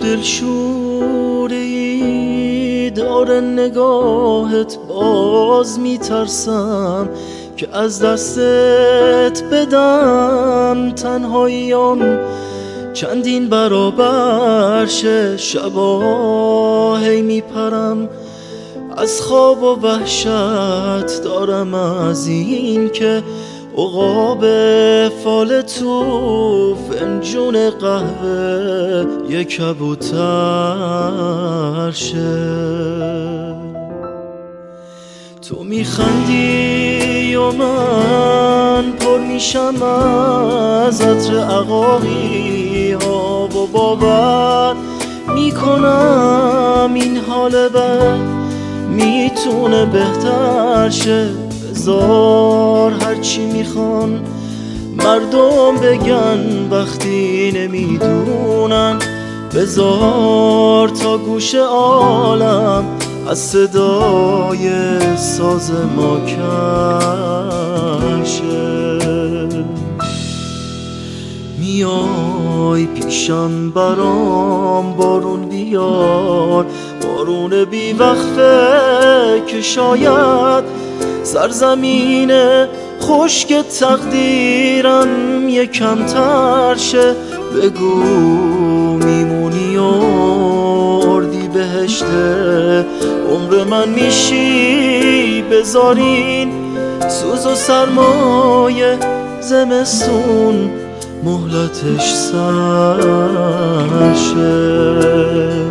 دلشوری داره نگاهت، باز میترسم که از دستت بدم. تنهاییام چندین برابر شه، شبا هی میپرم از خواب و وحشت دارم از این که عقاب فال تو فنجون قهوه یک کبوتر شه. تو میخندی و من پر میشم از عطر عقاقی ها و باور میکنم این حال بد میتونه بهتر شه. بذار هرچی میخوان مردم بگن وقتی نمیدونن، بذار تا گوش عالم از صدای ساز ما کن شه. میای پیشم برام بارون بیار، بارون بی وقفه که شاید سرزمین خشک تقدیرم یکم تر شه. بگو میمونی و اردی بهشته عمر من میشی، بذارین سوز و سرمایه زمستون مهلتش سر شه.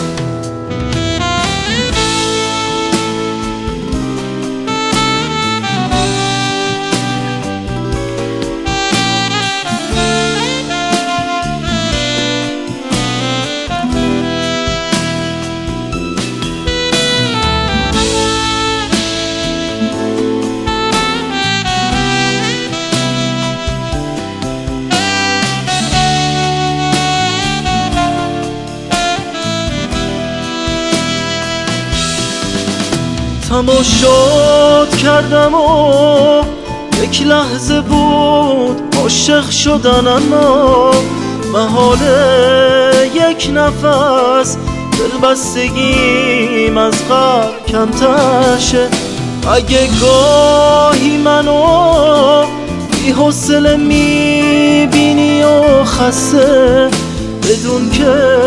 تماشات کردم و یک لحظه بود عاشق شدن، اما محال یک نفس دلبستگیم از قبل کمتر شه. اگه گاهی منو بی حوصله میبینی و خسته، بدون که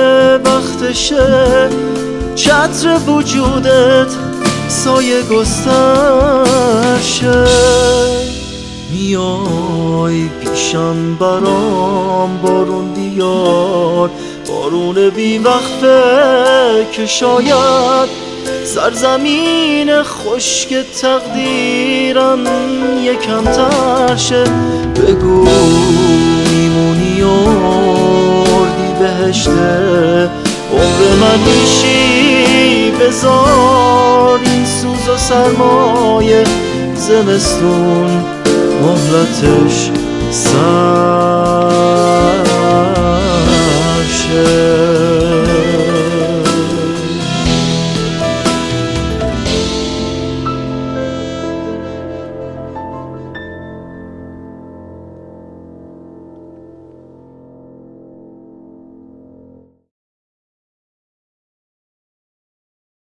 وقتشه چتر وجودت سایه گستر شه. میای پیشم برام بارون بیار، بارون بی وقفه که شاید سرزمین خشک تقدیرم یکم تر شه. بگو میمونی و اردی بهشته عمر من میشی، بذار این سوز و سرمایه زمستون مهلتش سر